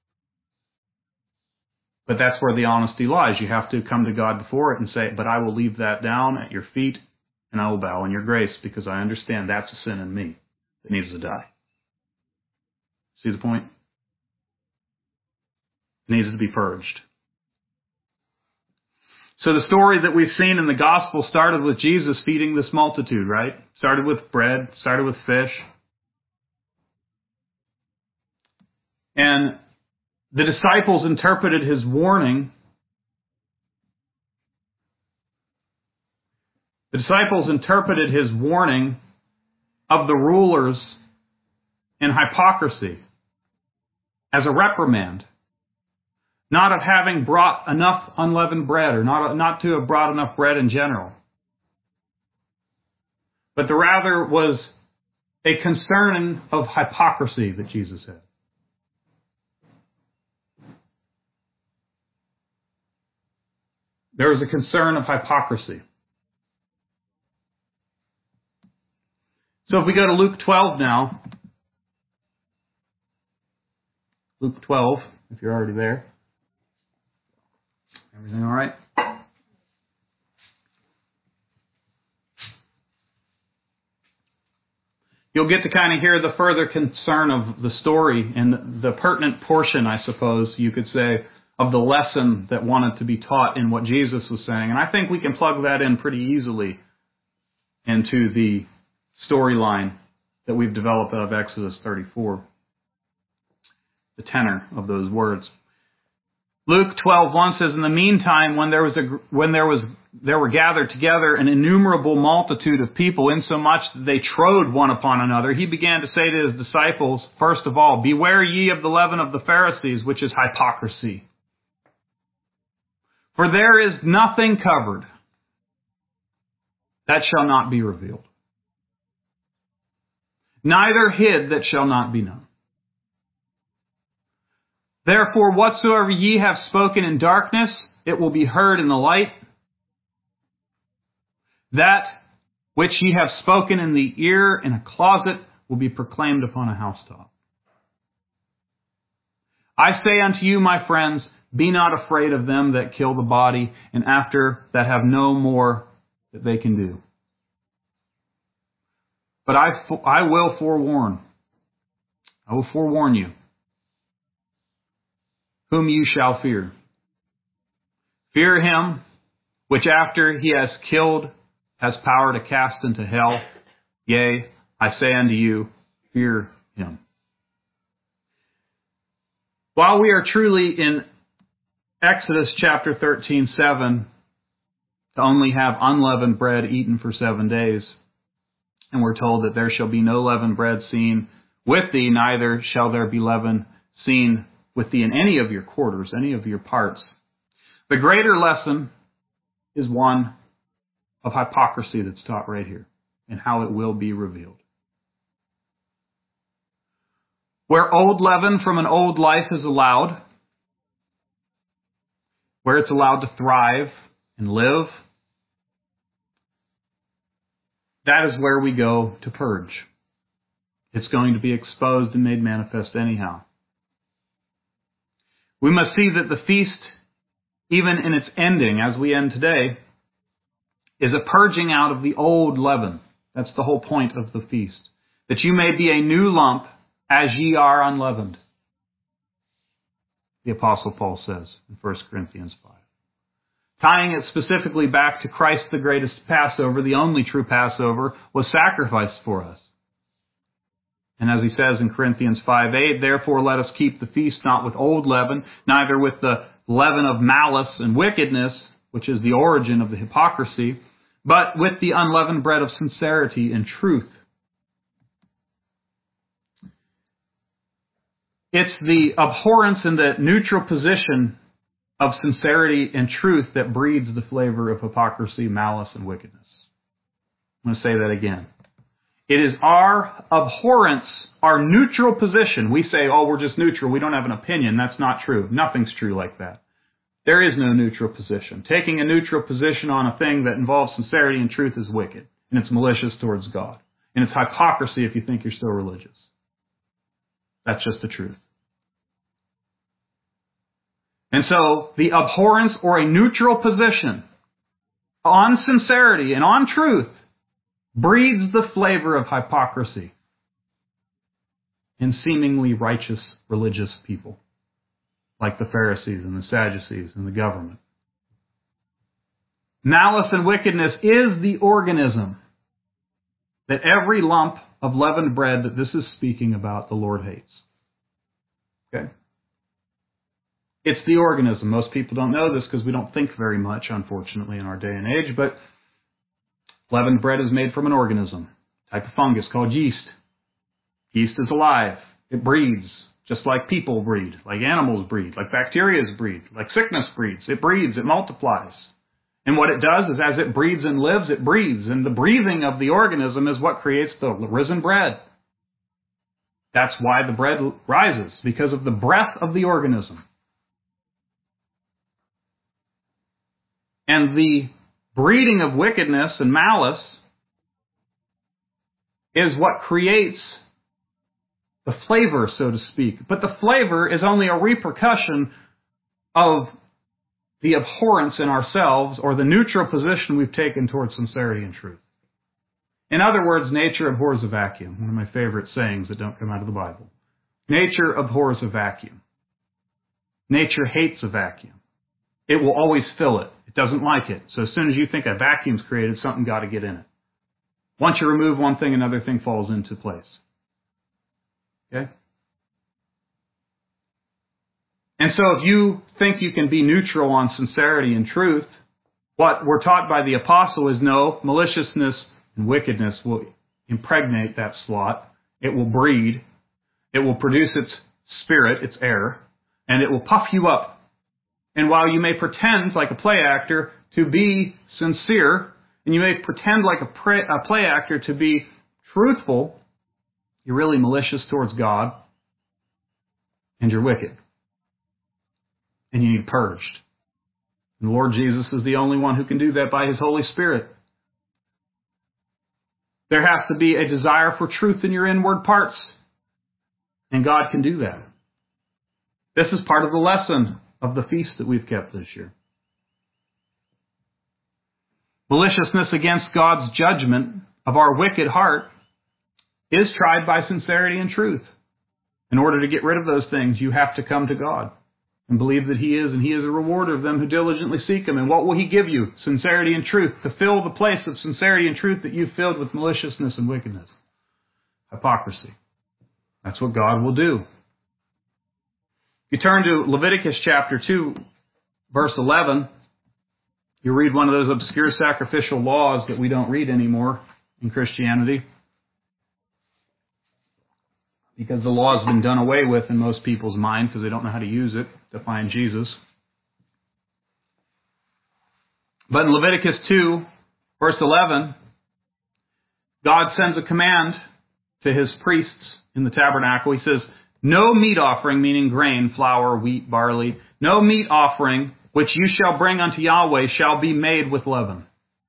But that's where the honesty lies. You have to come to God before it and say, but I will leave that down at your feet and I will bow in your grace because I understand that's a sin in me that needs to die. See the point? It needs to be purged. So the story that we've seen in the gospel started with Jesus feeding this multitude, right? Started with bread, started with fish. And the disciples interpreted His warning. The disciples interpreted His warning of the rulers in hypocrisy as a reprimand. Not of having brought enough unleavened bread, or not, not to have brought enough bread in general. But the rather was a concern of hypocrisy that Jesus had. There was a concern of hypocrisy. So if we go to Luke twelve now. Luke twelve, if you're already there. Everything all right? You'll get to kind of hear the further concern of the story and the pertinent portion, I suppose you could say, of the lesson that wanted to be taught in what Jesus was saying. And I think we can plug that in pretty easily into the storyline that we've developed out of Exodus thirty-four. The tenor of those words. Luke twelve one says, in the meantime, when there was a, when there was, there were gathered together an innumerable multitude of people, insomuch that they trode one upon another, he began to say to his disciples, first of all, beware ye of the leaven of the Pharisees, which is hypocrisy. For there is nothing covered that shall not be revealed, neither hid that shall not be known. Therefore, whatsoever ye have spoken in darkness, it will be heard in the light. That which ye have spoken in the ear in a closet will be proclaimed upon a housetop. I say unto you, my friends, be not afraid of them that kill the body, and after that have no more that they can do. But I, I will forewarn. I will forewarn you. Whom you shall fear. Fear him, which after he has killed, has power to cast into hell. Yea, I say unto you, fear him. While we are truly in Exodus chapter thirteen, seven, to only have unleavened bread eaten for seven days, and we're told that there shall be no leavened bread seen with thee, neither shall there be leaven seen with thee in any of your quarters, any of your parts. The greater lesson is one of hypocrisy that's taught right here, and how it will be revealed. Where old leaven from an old life is allowed, where it's allowed to thrive and live, that is where we go to purge. It's going to be exposed and made manifest anyhow. We must see that the feast, even in its ending, as we end today, is a purging out of the old leaven. That's the whole point of the feast. That you may be a new lump as ye are unleavened. The Apostle Paul says in First Corinthians five. Tying it specifically back to Christ, the greatest Passover, the only true Passover, was sacrificed for us. And as he says in Corinthians five eight, therefore let us keep the feast not with old leaven, neither with the leaven of malice and wickedness, which is the origin of the hypocrisy, but with the unleavened bread of sincerity and truth. It's the abhorrence and the neutral position of sincerity and truth that breeds the flavor of hypocrisy, malice, and wickedness. I'm going to say that again. It is our abhorrence, our neutral position. We say, oh, we're just neutral. We don't have an opinion. That's not true. Nothing's true like that. There is no neutral position. Taking a neutral position on a thing that involves sincerity and truth is wicked, and it's malicious towards God. And it's hypocrisy if you think you're still religious. That's just the truth. And so, the abhorrence or a neutral position on sincerity and on truth breeds the flavor of hypocrisy in seemingly righteous religious people, like the Pharisees and the Sadducees and the government. Malice and wickedness is the organism that every lump of leavened bread that this is speaking about, the Lord hates. Okay? It's the organism. Most people don't know this because we don't think very much, unfortunately, in our day and age, but leavened bread is made from an organism, a type of fungus called yeast. Yeast is alive. It breeds, just like people breed, like animals breed, like bacteria breed, like sickness breeds. It breeds, it multiplies. And what it does is as it breeds and lives, it breathes. And the breathing of the organism is what creates the risen bread. That's why the bread rises, because of the breath of the organism. And the breeding of wickedness and malice is what creates the flavor, so to speak. But the flavor is only a repercussion of the abhorrence in ourselves or the neutral position we've taken towards sincerity and truth. In other words, nature abhors a vacuum. One of my favorite sayings that don't come out of the Bible. Nature abhors a vacuum. Nature hates a vacuum. It will always fill it. It doesn't like it. So as soon as you think a vacuum's created, something got to get in it. Once you remove one thing, another thing falls into place. Okay? And so if you think you can be neutral on sincerity and truth, what we're taught by the apostle is no, maliciousness and wickedness will impregnate that slot. It will breed. It will produce its spirit, its air, and it will puff you up. And while you may pretend like a play actor to be sincere, and you may pretend like a, pray, a play actor to be truthful, you're really malicious towards God, and you're wicked. And you need purged. And the Lord Jesus is the only one who can do that by His Holy Spirit. There has to be a desire for truth in your inward parts. And God can do that. This is part of the lesson of the feast that we've kept this year. Maliciousness against God's judgment of our wicked heart is tried by sincerity and truth. In order to get rid of those things, you have to come to God and believe that He is, and He is a rewarder of them who diligently seek Him. And what will He give you? Sincerity and truth, to fill the place of sincerity and truth that you've filled with maliciousness and wickedness. Hypocrisy. That's what God will do. You turn to Leviticus chapter two, verse eleven. You read one of those obscure sacrificial laws that we don't read anymore in Christianity, because the law has been done away with in most people's minds because they don't know how to use it to find Jesus. But in Leviticus two, verse eleven, God sends a command to His priests in the tabernacle. He says, no meat offering, meaning grain, flour, wheat, barley, no meat offering which you shall bring unto Yahweh shall be made with leaven.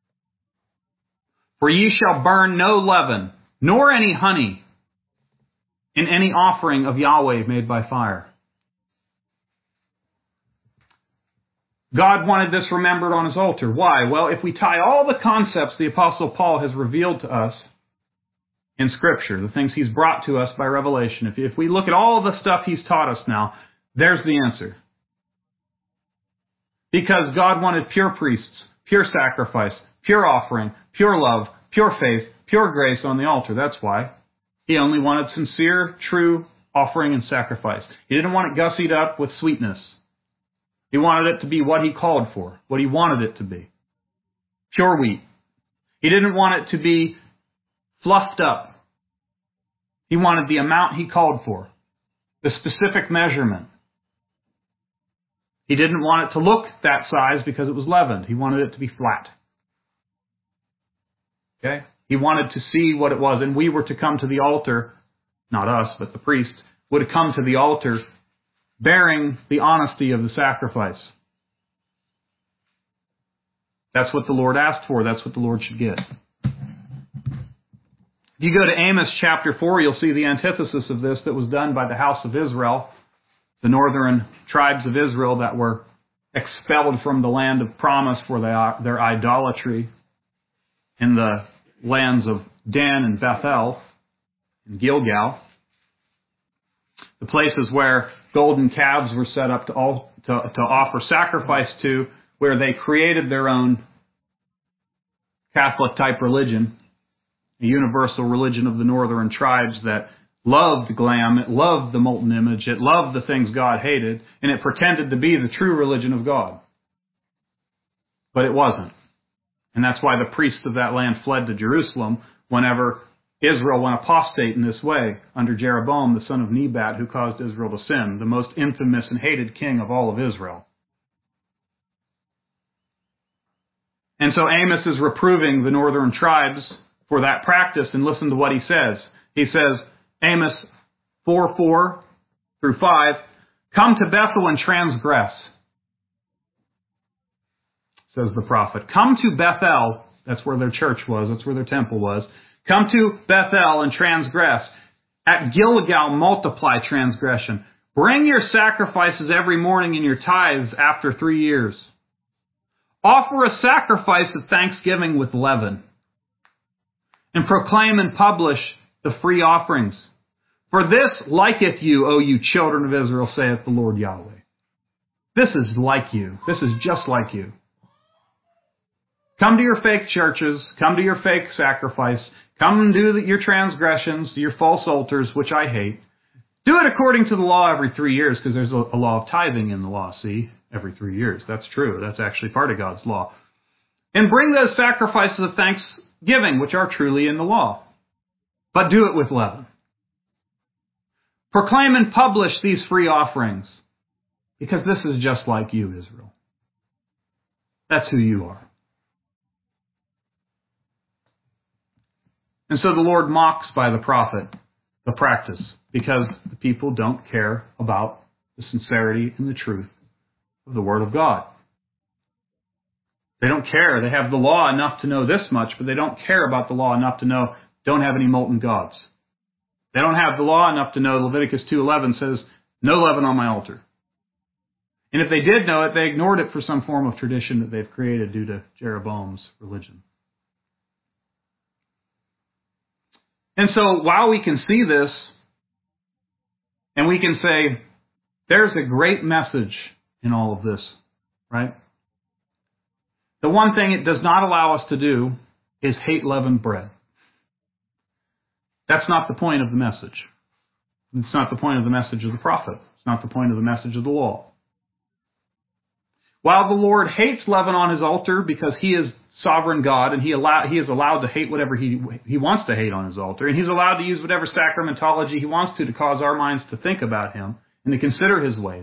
For ye shall burn no leaven, nor any honey, in any offering of Yahweh made by fire. God wanted this remembered on His altar. Why? Well, if we tie all the concepts the Apostle Paul has revealed to us in Scripture, the things he's brought to us by revelation, if, if we look at all the stuff he's taught us now, there's the answer. Because God wanted pure priests, pure sacrifice, pure offering, pure love, pure faith, pure grace on the altar. That's why. He only wanted sincere, true offering and sacrifice. He didn't want it gussied up with sweetness. He wanted it to be what He called for, what He wanted it to be. Pure wheat. He didn't want it to be fluffed up. He wanted the amount He called for, the specific measurement. He didn't want it to look that size because it was leavened. He wanted it to be flat. Okay? He wanted to see what it was, and we were to come to the altar, not us, but the priest, would come to the altar bearing the honesty of the sacrifice. That's what the Lord asked for. That's what the Lord should get. If you go to Amos chapter four, you'll see the antithesis of this that was done by the house of Israel, the northern tribes of Israel that were expelled from the land of promise for their idolatry in the lands of Dan and Bethel and Gilgal, the places where golden calves were set up to, all, to, to offer sacrifice to, where they created their own Catholic-type religion, a universal religion of the northern tribes that loved glam, it loved the molten image, it loved the things God hated, and it pretended to be the true religion of God. But it wasn't. And that's why the priests of that land fled to Jerusalem whenever Israel went apostate in this way, under Jeroboam, the son of Nebat, who caused Israel to sin, the most infamous and hated king of all of Israel. And so Amos is reproving the northern tribes for that practice, and listen to what he says. He says, Amos four, four through five, come to Bethel and transgress, says the prophet. Come to Bethel, that's where their church was, that's where their temple was. Come to Bethel and transgress. At Gilgal multiply transgression. Bring your sacrifices every morning and your tithes after three years. Offer a sacrifice of thanksgiving with leaven. And proclaim and publish the free offerings. For this liketh you, O you children of Israel, saith the Lord Yahweh. This is like you. This is just like you. Come to your fake churches. Come to your fake sacrifice. Come and do your transgressions, your false altars, which I hate. Do it according to the law every three years, because there's a, a law of tithing in the law, see? Every three years. That's true. That's actually part of God's law. And bring those sacrifices of thanksgiving, which are truly in the law. But do it with leaven. Proclaim and publish these free offerings, because this is just like you, Israel. That's who you are. And so the Lord mocks by the prophet the practice, because the people don't care about the sincerity and the truth of the Word of God. They don't care. They have the law enough to know this much, but they don't care about the law enough to know don't have any molten gods. They don't have the law enough to know Leviticus two eleven says, no leaven on my altar. And if they did know it, they ignored it for some form of tradition that they've created due to Jeroboam's religion. And so while we can see this, and we can say, there's a great message in all of this, right? The one thing it does not allow us to do is hate leavened bread. That's not the point of the message. It's not the point of the message of the prophet. It's not the point of the message of the law. While the Lord hates leaven on his altar because he is sovereign God and he allow, he is allowed to hate whatever he, he wants to hate on his altar, and he's allowed to use whatever sacramentology he wants to to cause our minds to think about him and to consider his ways.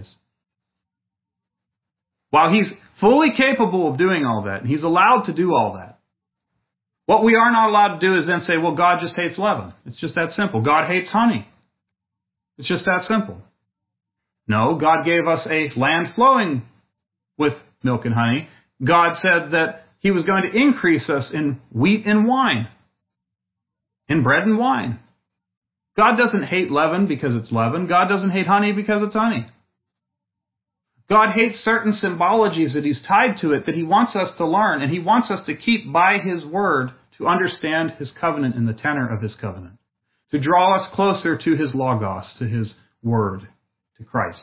While he's fully capable of doing all that, and he's allowed to do all that, what we are not allowed to do is then say, well, God just hates leaven. It's just that simple. God hates honey. It's just that simple. No, God gave us a land flowing with milk and honey. God said that he was going to increase us in wheat and wine, in bread and wine. God doesn't hate leaven because it's leaven. God doesn't hate honey because it's honey. God hates certain symbologies that he's tied to it that he wants us to learn, and he wants us to keep by his word to understand his covenant and the tenor of his covenant, to draw us closer to his logos, to his word, to Christ.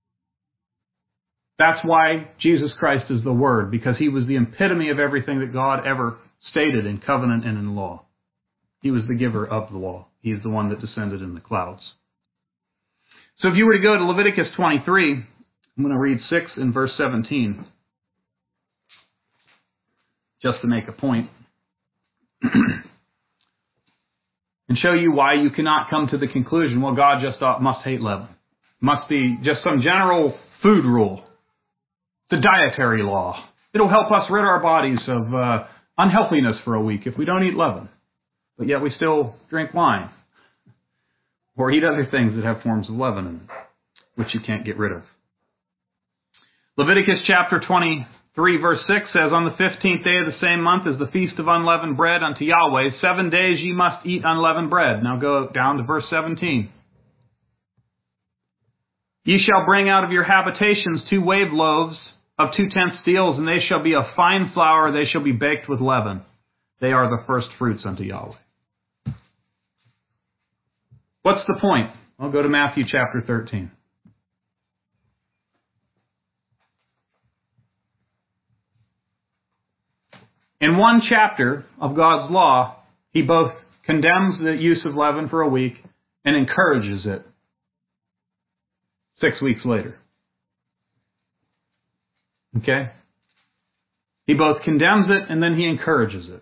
That's why Jesus Christ is the Word, because he was the epitome of everything that God ever stated in covenant and in law. He was the giver of the law. He is the one that descended in the clouds. So if you were to go to Leviticus twenty-three, I'm going to read six and verse seventeen, just to make a point, and show you why you cannot come to the conclusion, well, God just must hate leaven. Must be just some general food rule. The dietary law. It'll help us rid our bodies of uh, unhealthiness for a week if we don't eat leaven. But yet we still drink wine. Or eat other things that have forms of leaven in them, which you can't get rid of. Leviticus chapter twenty-three verse six says, on the fifteenth day of the same month is the feast of unleavened bread unto Yahweh. Seven days ye must eat unleavened bread. Now go down to verse seventeen. Ye shall bring out of your habitations two wave loaves of two-tenths deals, and they shall be of fine flour, they shall be baked with leaven. They are the first fruits unto Yahweh. What's the point? I'll go to Matthew chapter thirteen. In one chapter of God's law, he both condemns the use of leaven for a week and encourages it six weeks later. Okay? He both condemns it and then he encourages it.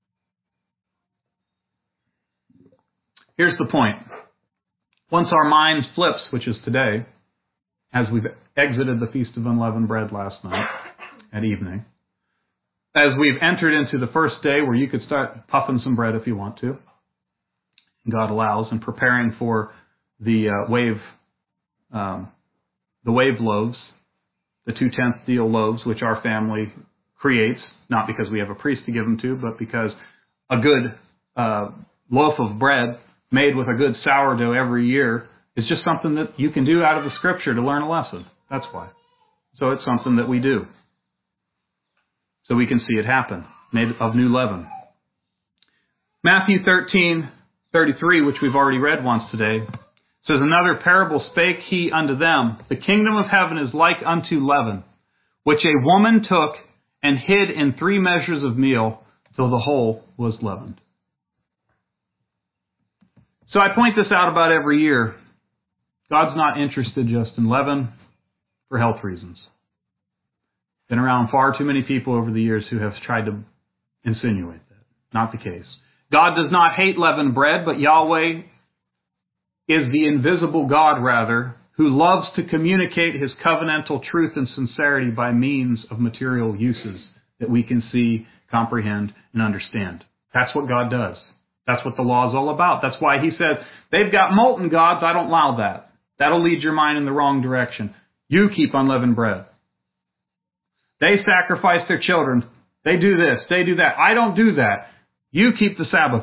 Here's the point. Once our mind flips, which is today, as we've exited the Feast of Unleavened Bread last night at evening, as we've entered into the first day where you could start puffing some bread if you want to, God allows, and preparing for the uh, wave, um, the wave loaves, the two-tenth deal loaves, which our family creates, not because we have a priest to give them to, but because a good uh, loaf of bread made with a good sourdough every year is just something that you can do out of the Scripture to learn a lesson. That's why. So it's something that we do. So we can see it happen, made of new leaven. Matthew thirteen thirty-three, which we've already read once today, says, another parable spake he unto them, the kingdom of heaven is like unto leaven, which a woman took and hid in three measures of meal till the whole was leavened. So I point this out about every year God's not interested just in leaven for health reasons. Been around far too many people over the years who have tried to insinuate that. Not the case. God does not hate leavened bread, but Yahweh is the invisible God, rather, who loves to communicate His covenantal truth and sincerity by means of material uses that we can see, comprehend, and understand. That's what God does. That's what the law is all about. That's why He says, they've got molten gods, I don't allow that. That'll lead your mind in the wrong direction. You keep unleavened bread. They sacrifice their children. They do this, they do that. I don't do that. You keep the Sabbath.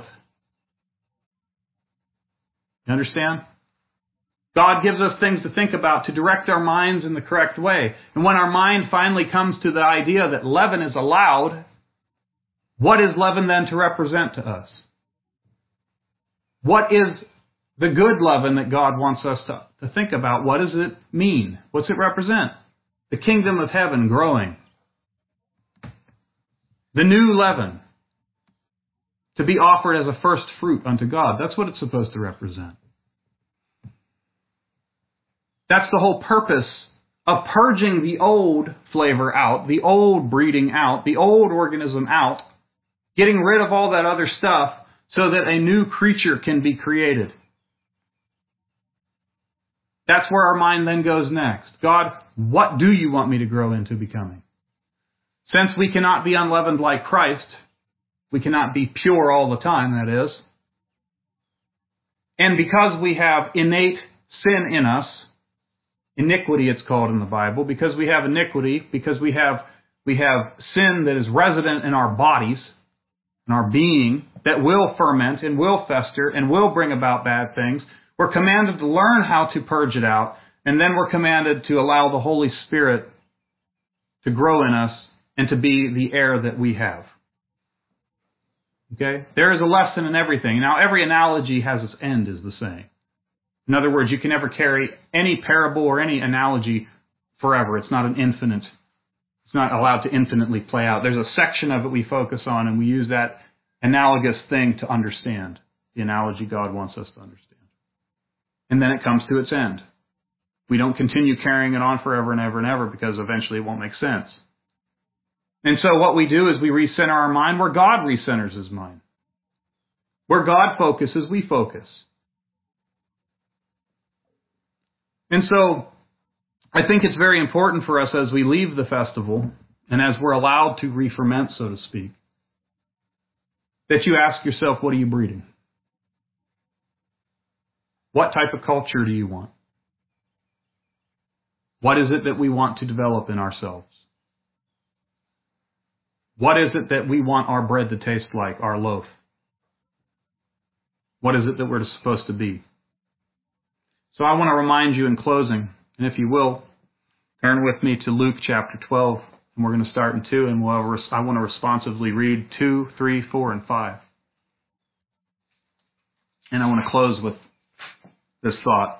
You understand? God gives us things to think about to direct our minds in the correct way. And when our mind finally comes to the idea that leaven is allowed, what is leaven then to represent to us? What is the good leaven that God wants us to, to think about? What does it mean? What's it represent? The kingdom of heaven growing. The new leaven to be offered as a first fruit unto God. That's what it's supposed to represent. That's the whole purpose of purging the old flavor out, the old breeding out, the old organism out, getting rid of all that other stuff so that a new creature can be created. That's where our mind then goes next. God, what do you want me to grow into becoming? Since we cannot be unleavened like Christ, we cannot be pure all the time, that is. And because we have innate sin in us, iniquity it's called in the Bible, because we have iniquity, because we have we have sin that is resident in our bodies, in our being, that will ferment and will fester and will bring about bad things, we're commanded to learn how to purge it out, and then we're commanded to allow the Holy Spirit to grow in us and to be the heir that we have. Okay? There is a lesson in everything. Now, every analogy has its end, is the saying. In other words, you can never carry any parable or any analogy forever. It's not an infinite. It's not allowed to infinitely play out. There's a section of it we focus on, and we use that analogous thing to understand the analogy God wants us to understand. And then it comes to its end. We don't continue carrying it on forever and ever and ever because eventually it won't make sense. And so what we do is we recenter our mind where God recenters His mind. Where God focuses, we focus. And so I think it's very important for us as we leave the festival and as we're allowed to re-ferment, so to speak, that you ask yourself, what are you breeding? What type of culture do you want? What is it that we want to develop in ourselves? What is it that we want our bread to taste like, our loaf? What is it that we're supposed to be? So I want to remind you in closing, and if you will, turn with me to Luke chapter twelve, and we're going to start in two, and we'll have, I want to responsively read two, three, four, and five. And I want to close with this thought.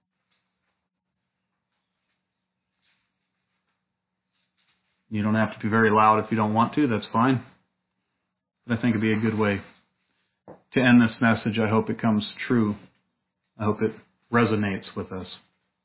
You don't have to be very loud if you don't want to, that's fine. But I think it'd be a good way to end this message. I hope it comes true. I hope it resonates with us.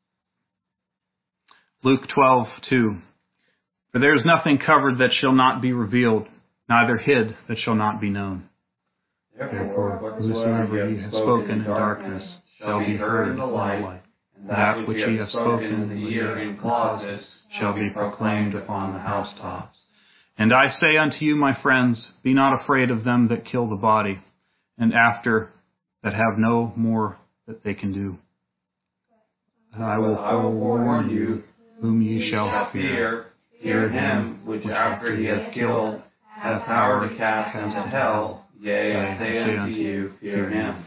Luke twelve two. For there is nothing covered that shall not be revealed, neither hid that shall not be known. Therefore, whosoever ye have spoken in darkness shall be heard in the light, and that which ye have spoken in the ear in closets shall be proclaimed upon the housetops. And I say unto you, my friends, be not afraid of them that kill the body, and after that have no more that they can do. And I will forewarn you, whom ye shall fear. Fear him, which after he has killed, hath power to cast into hell. Yea, I say unto you, fear him.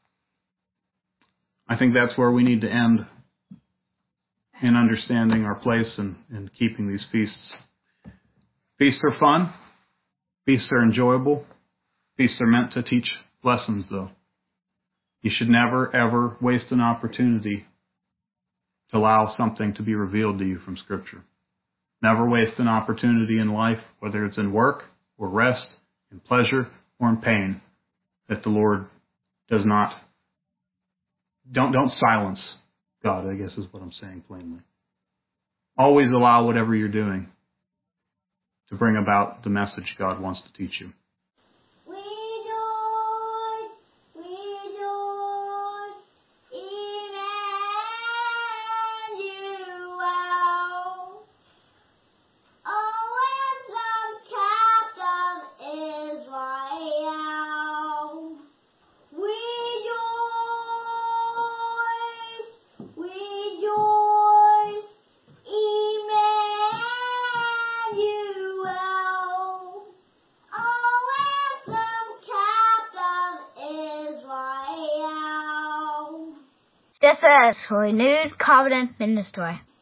I think that's where we need to end in understanding our place and, and keeping these feasts. Feasts are fun. Feasts are enjoyable. Feasts are meant to teach lessons, though. You should never, ever waste an opportunity to allow something to be revealed to you from Scripture. Never waste an opportunity in life, whether it's in work or rest, in pleasure or in pain, that the Lord does not, don't, don't silence God, I guess is what I'm saying plainly. Always allow whatever you're doing to bring about the message God wants to teach you. This is Renewed Covenant Ministry.